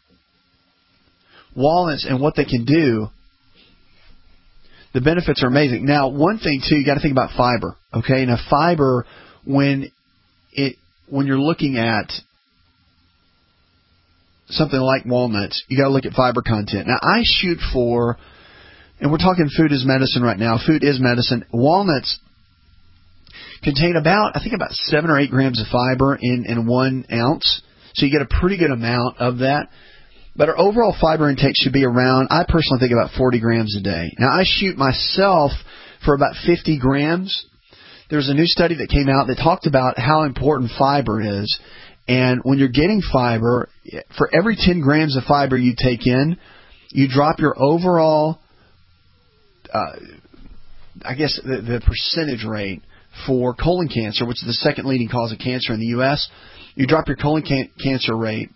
walnuts and what they can do. The benefits are amazing. Now, one thing too, you got to think about fiber. Okay, now fiber, when it when you're looking at something like walnuts, you got to look at fiber content. Now, I shoot for, and we're talking food is medicine right now. Food is medicine. Walnuts contain about, I think, about seven or eight grams of fiber in in one ounce. So you get a pretty good amount of that. But our overall fiber intake should be around, I personally think, about forty grams a day. Now, I shoot myself for about fifty grams. There's a new study that came out that talked about how important fiber is. And when you're getting fiber, for every ten grams of fiber you take in, you drop your overall, uh, I guess, the, the percentage rate for colon cancer, which is the second leading cause of cancer in the U S You drop your colon can- cancer rate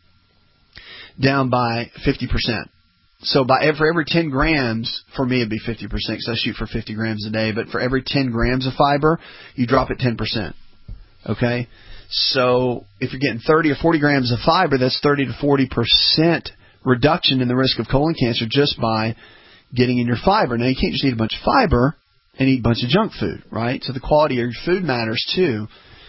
down by fifty percent. So by for every ten grams, for me it'd be fifty percent because I shoot for fifty grams a day, but for every ten grams of fiber, you drop it ten percent. Okay? So if you're getting thirty or forty grams of fiber, that's thirty to forty percent reduction in the risk of colon cancer just by getting in your fiber. Now, you can't just eat a bunch of fiber and eat a bunch of junk food, right? So the quality of your food matters too.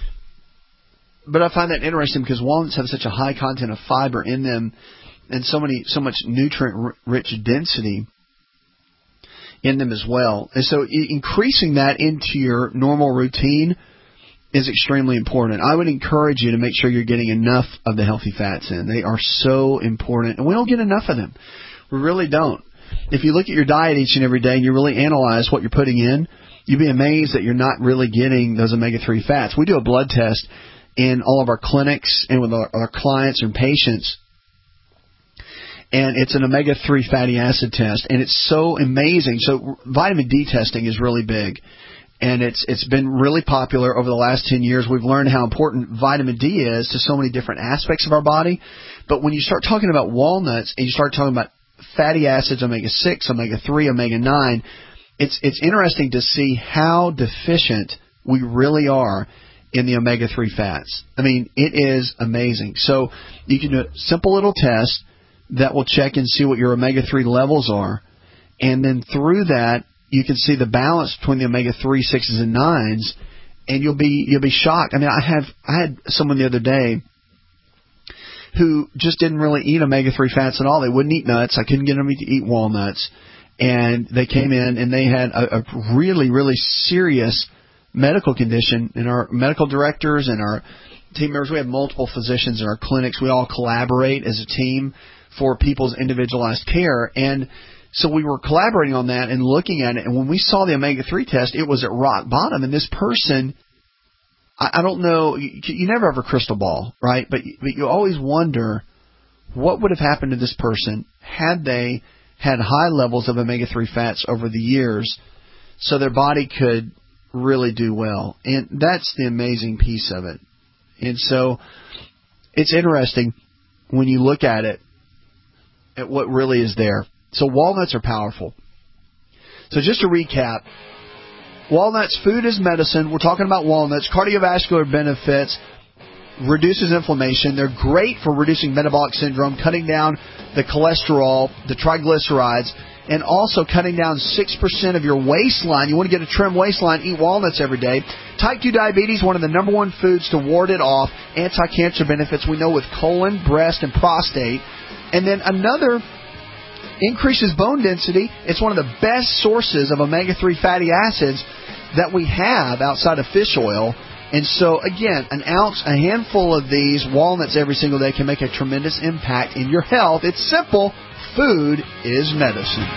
But I find that interesting because walnuts have such a high content of fiber in them and so many, so much nutrient-rich density in them as well. And so increasing that into your normal routine is extremely important. I would encourage you to make sure you're getting enough of the healthy fats in. They are so important, and we don't get enough of them. We really don't. If you look at your diet each and every day and you really analyze what you're putting in, you'd be amazed that you're not really getting those omega three fats. We do a blood test in all of our clinics and with our, our clients and patients, and it's an omega three fatty acid test, and it's so amazing. So vitamin D testing is really big, and it's it's been really popular over the last ten years. We've learned how important vitamin D is to so many different aspects of our body. But when you start talking about walnuts and you start talking about fatty acids, omega six, omega three, omega nine, it's it's interesting to see how deficient we really are in the omega three fats. I mean, it is amazing. So you can do a simple little test that will check and see what your omega three levels are. And then through that, you can see the balance between the omega three, sixes, and nines, and you'll be you'll be shocked. I mean, I have I had someone the other day who just didn't really eat omega three fats at all. They wouldn't eat nuts. I couldn't get them to eat walnuts. And they came in and they had a, a really, really serious medical condition. And our medical directors and our team members, we have multiple physicians in our clinics. We all collaborate as a team for people's individualized care. And so we were collaborating on that and looking at it. And when we saw the omega three test, it was at rock bottom. And this person, I, I don't know, you, you never have a crystal ball, right? But, but you always wonder what would have happened to this person had they had high levels of omega three fats over the years so their body could really do well. And that's the amazing piece of it. And so it's interesting when you look at it, at what really is there. So walnuts are powerful. So just to recap, walnuts, food is medicine. We're talking about walnuts, cardiovascular benefits, reduces inflammation. They're great for reducing metabolic syndrome, cutting down the cholesterol, the triglycerides, and also cutting down six percent of your waistline. You want to get a trim waistline, eat walnuts every day. Type two diabetes, one of the number one foods to ward it off. Anti-cancer benefits we know with colon, breast, and prostate. And then another increases bone density. It's one of the best sources of omega three fatty acids that we have outside of fish oil. And so, again, an ounce, a handful of these walnuts every single day can make a tremendous impact in your health. It's simple. Food is medicine.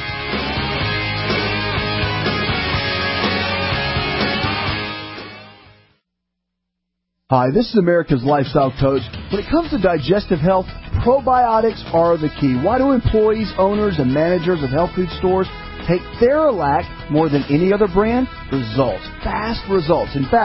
Hi, this is America's Lifestyle Coach. When it comes to digestive health, probiotics are the key. Why do employees, owners, and managers of health food stores take Theralac more than any other brand? Results. Fast results. In fact,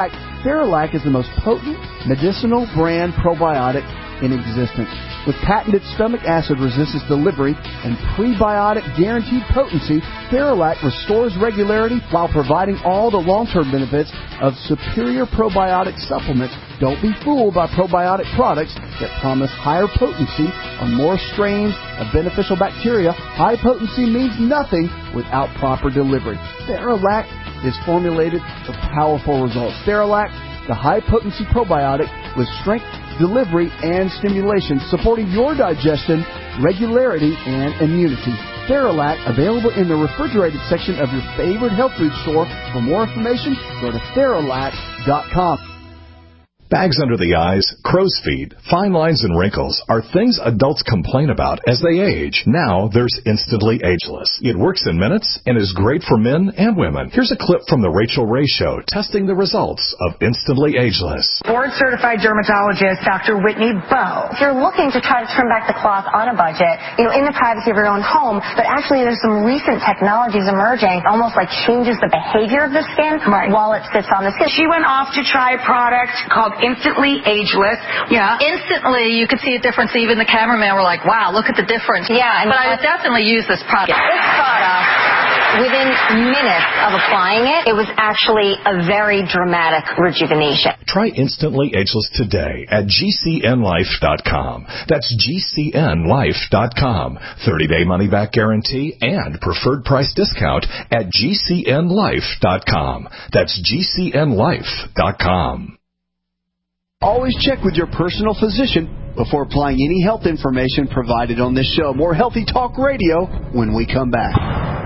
Theralac is the most potent medicinal brand probiotic in existence. With patented stomach acid resistance delivery and prebiotic guaranteed potency, Theralac restores regularity while providing all the long-term benefits of superior probiotic supplements. Don't be fooled by probiotic products that promise higher potency on more strains of beneficial bacteria. High potency means nothing without proper delivery. Theralac is formulated for powerful results. Theralac, the high-potency probiotic with strength, delivery, and stimulation, supporting your digestion, regularity, and immunity. Theralac, available in the refrigerated section of your favorite health food store. For more information, go to Theralac dot com. Bags under the eyes, crow's feet, fine lines, and wrinkles are things adults complain about as they age. Now there's Instantly Ageless. It works in minutes and is great for men and women. Here's a clip from The Rachel Ray Show testing the results of Instantly Ageless. Board-certified dermatologist Doctor Whitney Bowe. If you're looking to try to trim back the cloth on a budget, you know, in the privacy of your own home, but actually there's some recent technologies emerging, almost like changes the behavior of the skin right. while it sits on the skin. She went off to try a product called Instantly Ageless. Yeah. Instantly, you could see a difference. Even the cameraman were like, wow, look at the difference. Yeah. And but I would definitely use this product. This product, within minutes of applying it, it was actually a very dramatic rejuvenation. Try Instantly Ageless today at G C N life dot com. That's G C N life dot com. thirty-day money-back guarantee and preferred price discount at G C N life dot com. That's G C N life dot com. Always check with your personal physician before applying any health information provided on this show. More Healthy Talk Radio when we come back.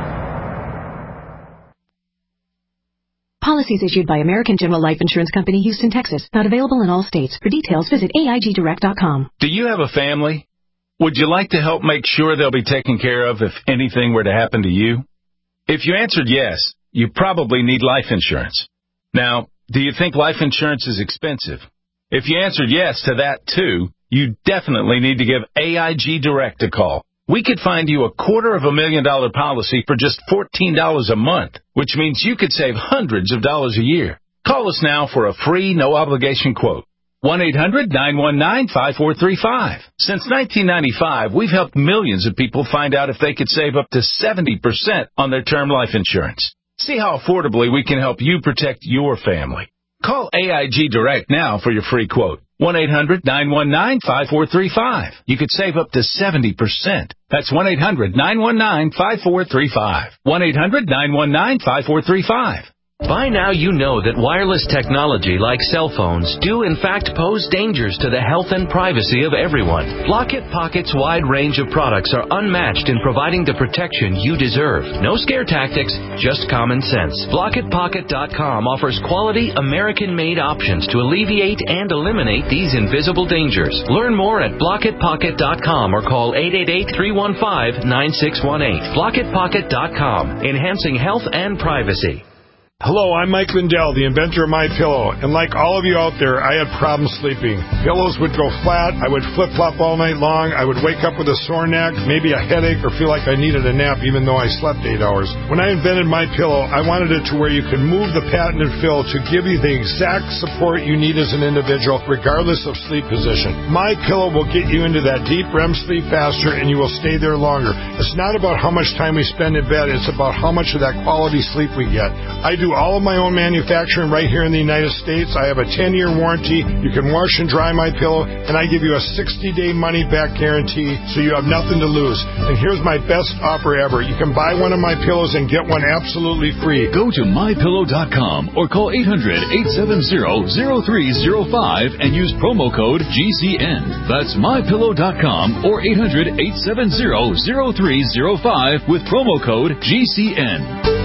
Policies issued by American General Life Insurance Company, Houston, Texas. Not available in all states. For details, visit A I G direct dot com. Do you have a family? Would you like to help make sure they'll be taken care of if anything were to happen to you? If you answered yes, you probably need life insurance. Now, do you think life insurance is expensive? If you answered yes to that, too, you definitely need to give A I G Direct a call. We could find you a quarter of a million dollar policy for just fourteen dollars a month, which means you could save hundreds of dollars a year. Call us now for a free, no-obligation quote. one eight hundred nine one nine five four three five. Since nineteen ninety-five, we've helped millions of people find out if they could save up to seventy percent on their term life insurance. See how affordably we can help you protect your family. Call A I G Direct now for your free quote. one eight hundred nine one nine five four three five. You could save up to seventy percent. That's one eight hundred nine one nine five four three five. one eight hundred nine one nine five four three five. By now you know that wireless technology like cell phones do in fact pose dangers to the health and privacy of everyone. Blockit Pocket's wide range of products are unmatched in providing the protection you deserve. No scare tactics, just common sense. Blockit Pocket dot com offers quality American-made options to alleviate and eliminate these invisible dangers. Learn more at Blockit Pocket dot com or call eight eight eight, three one five, nine six one eight. Blockit Pocket dot com, enhancing health and privacy. Hello, I'm Mike Lindell, the inventor of MyPillow, and like all of you out there, I had problems sleeping. Pillows would go flat, I would flip-flop all night long, I would wake up with a sore neck, maybe a headache, or feel like I needed a nap even though I slept eight hours. When I invented MyPillow, I wanted it to where you could move the patented fill to give you the exact support you need as an individual, regardless of sleep position. MyPillow will get you into that deep R E M sleep faster, and you will stay there longer. It's not about how much time we spend in bed, it's about how much of that quality sleep we get. I do all of my own manufacturing right here in the United States. I have a ten-year warranty. You can wash and dry my pillow, and I give you a sixty-day money-back guarantee, so you have nothing to lose. And here's my best offer ever. You can buy one of my pillows and get one absolutely free. Go to my pillow dot com or call eight hundred, eight seven zero, zero three zero five and use promo code G C N. That's my pillow dot com or eight hundred, eight seven zero, zero three zero five with promo code G C N.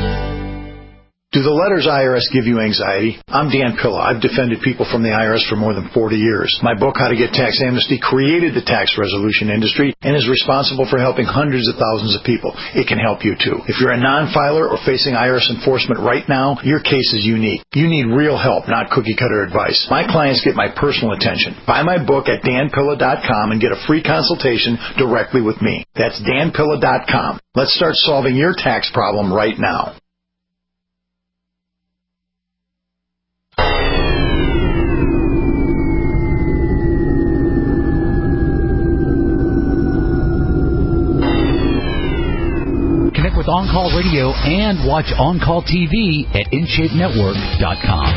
Do the letters I R S give you anxiety? I'm Dan Pilla. I've defended people from the I R S for more than forty years. My book, How to Get Tax Amnesty, created the tax resolution industry and is responsible for helping hundreds of thousands of people. It can help you too. If you're a non-filer or facing I R S enforcement right now, your case is unique. You need real help, not cookie-cutter advice. My clients get my personal attention. Buy my book at Dan Pilla dot com and get a free consultation directly with me. That's Dan Pilla dot com. Let's start solving your tax problem right now. with On Call Radio and watch On Call T V at in shape network dot com.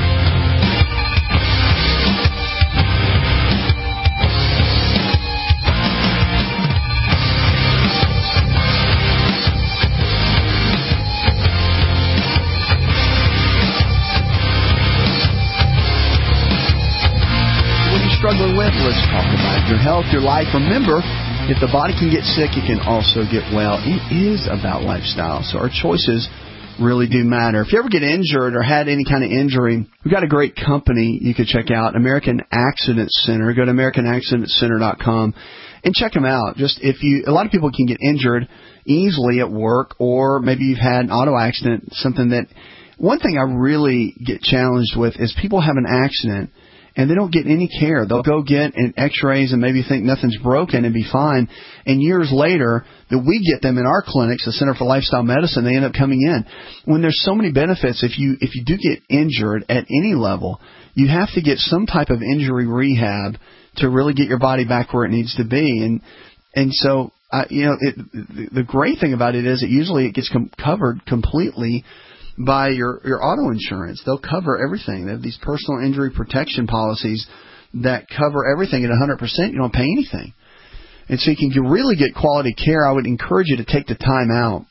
Struggling with, let's talk about your health, your life. Remember, if the body can get sick, it can also get well. It is about lifestyle, so our choices really do matter. If you ever get injured or had any kind of injury, we've got a great company you could check out, American Accident Center. Go to american accident center dot com and check them out. Just if you, a lot of people can get injured easily at work, or maybe you've had an auto accident, something that, one thing I really get challenged with is people have an accident and they don't get any care. They'll go get an x-rays and maybe think nothing's broken and be fine. And years later, that we get them in our clinics, the Center for Lifestyle Medicine, they end up coming in. When there's so many benefits, if you if you do get injured at any level, you have to get some type of injury rehab to really get your body back where it needs to be. And and so, uh, you know, it, the great thing about it is that usually it gets com- covered completely by your, your auto insurance. They'll cover everything. They have these personal injury protection policies that cover everything at one hundred percent. You don't pay anything. And so you can really get quality care. I would encourage you to take the time out.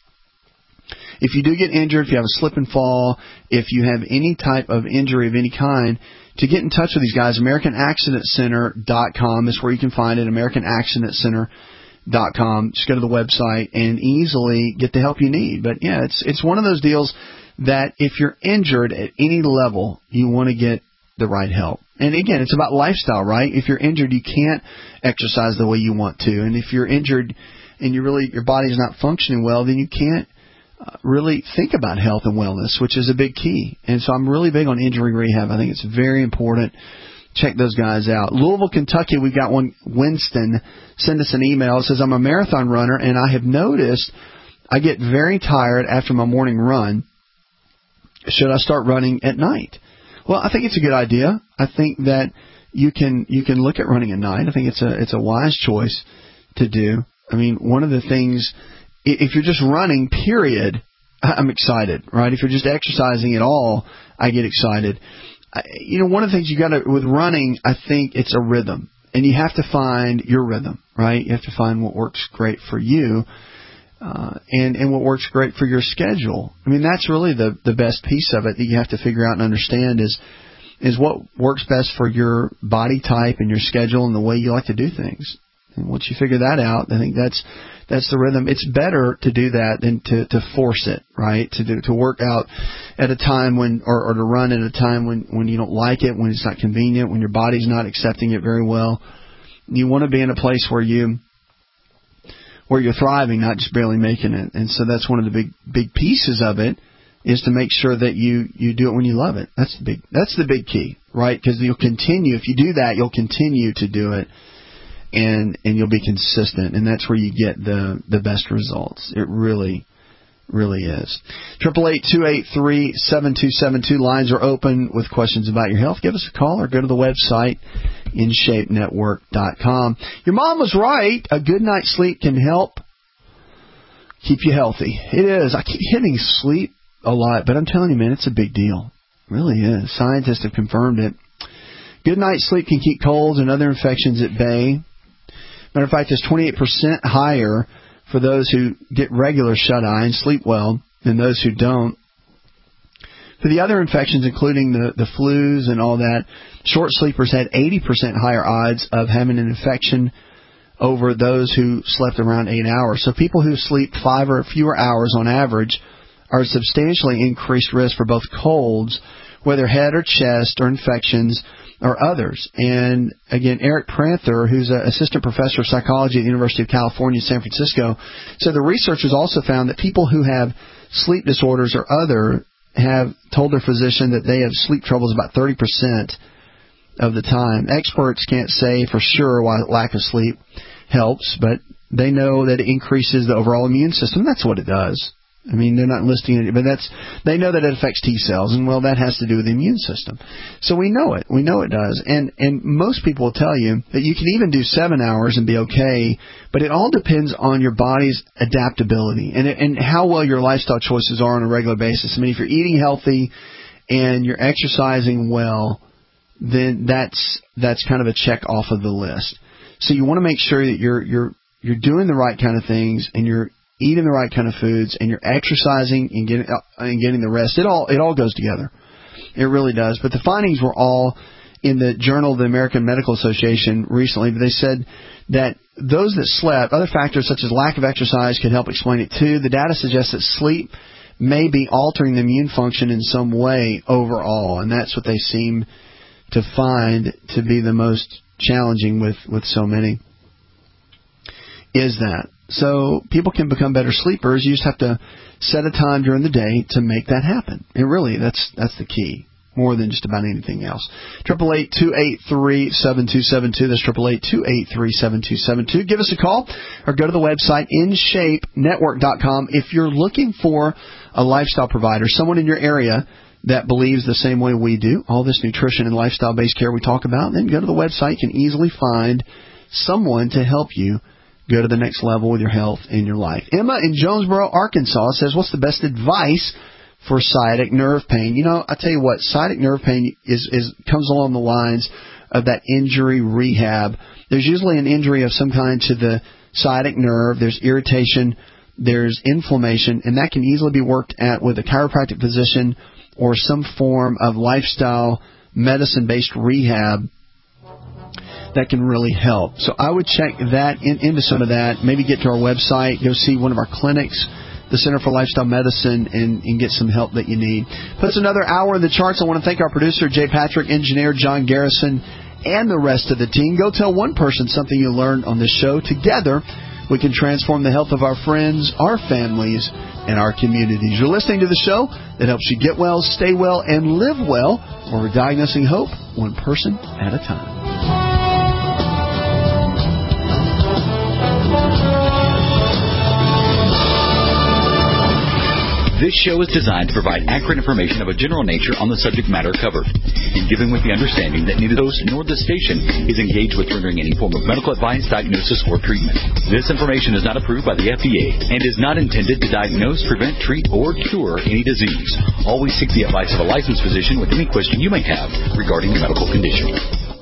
If you do get injured, if you have a slip and fall, if you have any type of injury of any kind, to get in touch with these guys, american accident center dot com is where you can find it, american accident center dot com. Just go to the website and easily get the help you need. But, yeah, it's it's one of those deals that if you're injured at any level, you want to get the right help. And again, it's about lifestyle, right? If you're injured, you can't exercise the way you want to. And if you're injured and you really your body's not functioning well, then you can't uh, really think about health and wellness, which is a big key. And so I'm really big on injury rehab. I think it's very important. Check those guys out. Louisville, Kentucky, we've got one. Winston send us an email. It says, I'm a marathon runner, and I have noticed I get very tired after my morning run. Should I start running at night? Well, I think it's a good idea. I think that you can you can look at running at night. I think it's a it's a wise choice to do. I mean, one of the things, if you're just running, period, I'm excited, right? If you're just exercising at all, I get excited. I, you know, one of the things you got to, with running, I think it's a rhythm, and you have to find your rhythm, right? You have to find what works great for you. Uh, and, and what works great for your schedule. I mean, that's really the, the best piece of it that you have to figure out and understand is is what works best for your body type and your schedule and the way you like to do things. And once you figure that out, I think that's that's the rhythm. It's better to do that than to, to force it, right? To do to work out at a time when, or, or to run at a time when, when you don't like it, when it's not convenient, when your body's not accepting it very well. You want to be in a place where you where you're thriving, not just barely making it. And so that's one of the big big pieces of it, is to make sure that you, you do it when you love it. That's the big that's the big key, right? Because you'll continue. If you do that, you'll continue to do it, and and you'll be consistent. And that's where you get the, the best results. It really, really is. Triple eight two eight three seven two seven two. Lines are open with questions about your health. Give us a call or go to the website, in shape network dot com. Your mom was right. A good night's sleep can help keep you healthy. It is. I keep hitting sleep a lot, but I'm telling you, man, it's a big deal. It really is. Scientists have confirmed it. Good night's sleep can keep colds and other infections at bay. Matter of fact, it's twenty-eight percent higher for those who get regular shut-eye and sleep well than those who don't. For the other infections, including the, the flus and all that, short sleepers had eighty percent higher odds of having an infection over those who slept around eight hours. So people who sleep five or fewer hours on average are at substantially increased risk for both colds, whether head or chest or infections or others. And again, Eric Prather, who's an assistant professor of psychology at the University of California, San Francisco, said the researchers also found that people who have sleep disorders or other have told their physician that they have sleep troubles about thirty percent of the time. Experts can't say for sure why lack of sleep helps, but they know that it increases the overall immune system. That's what it does. I mean, they're not listing it, but that's they know that it affects T cells, and well, that has to do with the immune system. So we know it. We know it does. And and most people will tell you that you can even do seven hours and be okay, but it all depends on your body's adaptability and and how well your lifestyle choices are on a regular basis. I mean, if you're eating healthy and you're exercising well, then that's that's kind of a check off of the list. So you want to make sure that you're you're you're doing the right kind of things and you're eating the right kind of foods and you're exercising and getting and getting the rest. It all it all goes together. It really does. But the findings were all in the Journal of the American Medical Association recently. But they said that those that slept, other factors such as lack of exercise could help explain it too. The data suggests that sleep may be altering the immune function in some way overall, and that's what they seem to find to be the most challenging with, with so many. Is that. So people can become better sleepers. You just have to set a time during the day to make that happen. And really, that's that's the key, more than just about anything else. eight eight eight, two eight three, seven two seven two. That's eight eight eight, two eight three, seven two seven two. Give us a call or go to the website in shape network dot com. If you're looking for a lifestyle provider, someone in your area that believes the same way we do, all this nutrition and lifestyle-based care we talk about, then go to the website. You can easily find someone to help you go to the next level with your health and your life. Emma in Jonesboro, Arkansas says, what's the best advice for sciatic nerve pain? You know, I tell you what, sciatic nerve pain is, is comes along the lines of that injury rehab. There's usually an injury of some kind to the sciatic nerve. There's irritation. There's inflammation, and that can easily be worked at with a chiropractic physician or some form of lifestyle medicine-based rehab that can really help. So I would check that in, into some of that. Maybe get to our website, go see one of our clinics, the Center for Lifestyle Medicine, and, and get some help that you need. Puts another hour in the charts. I want to thank our producer, Jay Patrick, engineer John Garrison, and the rest of the team. Go tell one person something you learned on this show. Together, we can transform the health of our friends, our families, and our communities. You're listening to the show that helps you get well, stay well, and live well, where we're diagnosing hope one person at a time. This show is designed to provide accurate information of a general nature on the subject matter covered, and given with the understanding that neither host nor the station is engaged with rendering any form of medical advice, diagnosis, or treatment. This information is not approved by the F D A and is not intended to diagnose, prevent, treat, or cure any disease. Always seek the advice of a licensed physician with any question you may have regarding your medical condition.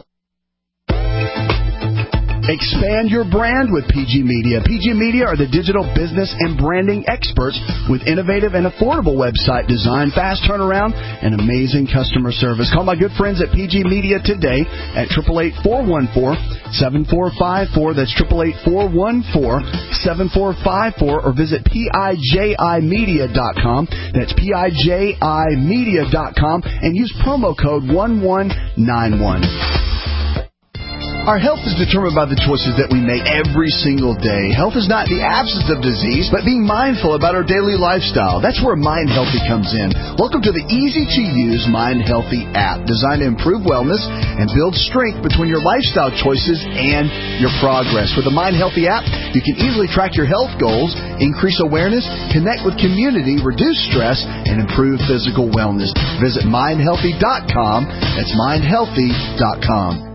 Expand your brand with P G Media. P G Media are the digital business and branding experts with innovative and affordable website design, fast turnaround, and amazing customer service. Call my good friends at P G Media today at eight eight eight, four one four, seven four five four. That's eight eight eight, four one four, seven four five four, or visit P I J I media dot com. That's P I J I media dot com and use promo code one one nine one. Our health is determined by the choices that we make every single day. Health is not the absence of disease, but being mindful about our daily lifestyle. That's where Mind Healthy comes in. Welcome to the easy-to-use Mind Healthy app, designed to improve wellness and build strength between your lifestyle choices and your progress. With the Mind Healthy app, you can easily track your health goals, increase awareness, connect with community, reduce stress, and improve physical wellness. Visit mind healthy dot com. That's mind healthy dot com.